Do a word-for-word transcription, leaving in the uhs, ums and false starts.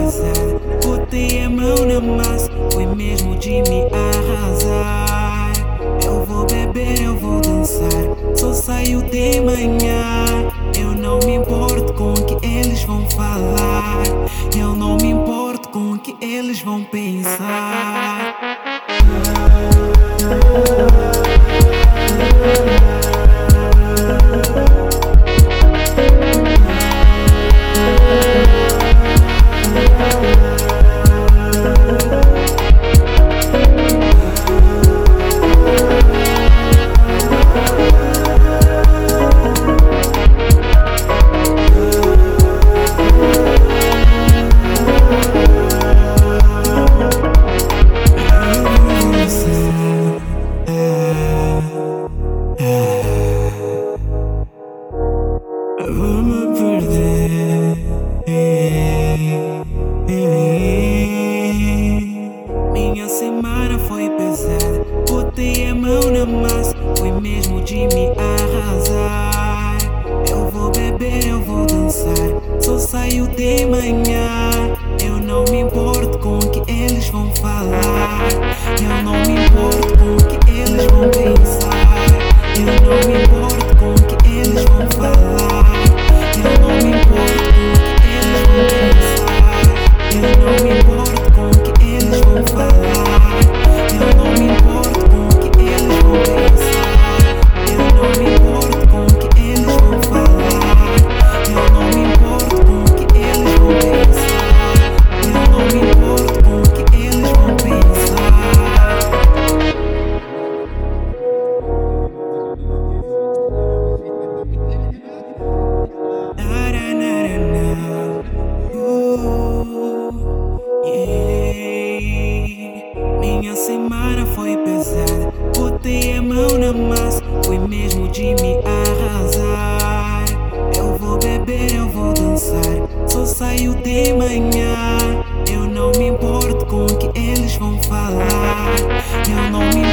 pesada. Botei a mão na massa, foi mesmo de me arrasar. Eu vou beber, eu vou dançar, só saio de manhã. Eu não me importo com o que eles vão falar, eu não me importo com o que eles vão pensar. Vou me perder. Minha semana foi pesada, botei a mão na massa, foi mesmo de me arrasar. Eu vou beber, eu vou dançar, só saio de manhã. Eu não me importo com o que eles vão falar, eu não me importo com o que eles vão pensar. Eu não me importo com o que eles vão falar, eu não me importo com o que eles vão pensar. Eu não me importo com o que eles vão falar, eu não me importo com o que eles vão pensar. Eu não me importo com o que eles vão falar, eu não me importo com o que eles vão pensar. Eu não me importo com o que eles vão pensar. Minha semana foi pesada, botei a mão na massa, foi mesmo de me arrasar. Eu vou beber, eu vou dançar, só saio de manhã. Eu não me importo com o que eles vão falar, eu não me